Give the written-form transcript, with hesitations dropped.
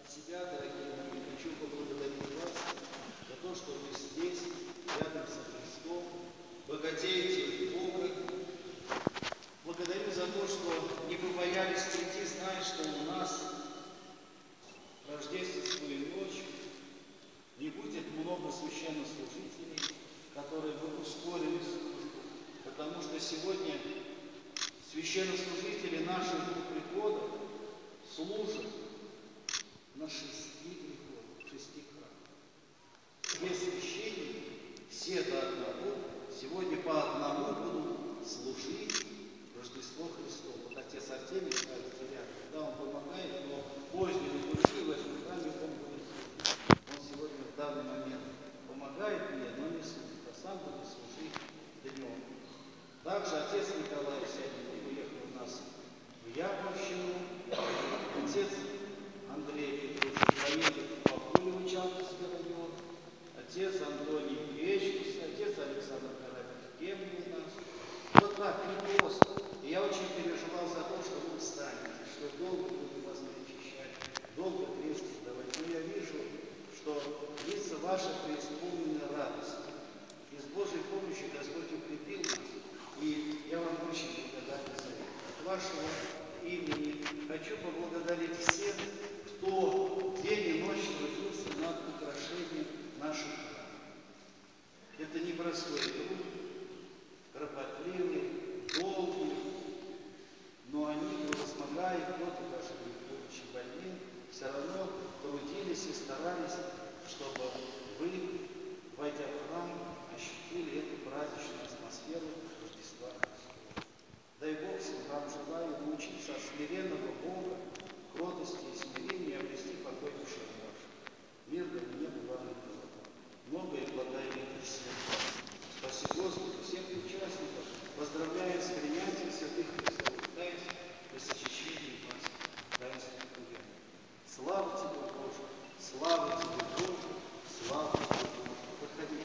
себя, дорогие мои, хочу поблагодарить вас за то, что вы здесь, рядом со Христом, богатеете Бога. Благодарю за то, что не побоялись прийти, зная, что у нас рождественскую ночь не будет много священнослужителей, которые бы ускорили службу, потому что сегодня священнослужители наших приходов служат на 6 приходах, 6 храмах. Все священники, все до одного, сегодня по одному будут служить Рождество Христово. Вот отец Артемий, когда он помогает, но поздней литургии в этом храме он будет служить. Он сегодня в данный момент помогает мне, но не служит, а сам будет служить днем. Также отец Николай сегодня уехал у нас в Яковлевщину, отец Андрей Петрович Павлович, Чалтовский район, отец Антоний Вечкус, отец Александр Карабин Кемный у нас. Вот так, не просто. И я очень переживал за то, что вы встанете, что долго будем вас причащать, долго крестить давать. Но я вижу, что лица ваши преисполнены радостью. И с Божьей помощью Господь укрепил нас. И я вам очень благодарен за это. От вашего имени хочу поблагодарить всех, кто день и ночь трудился над украшением наших храмов. Это непростой труд, кропотливый, долгий, но они, превозмогая год и даже будучи больны, все равно трудились и старались, чтобы вы, войдя в храм, ощутили эту праздничную атмосферу Рождества Христова. Дай Бог всем вам желаю научиться от смиренного Бога, кротости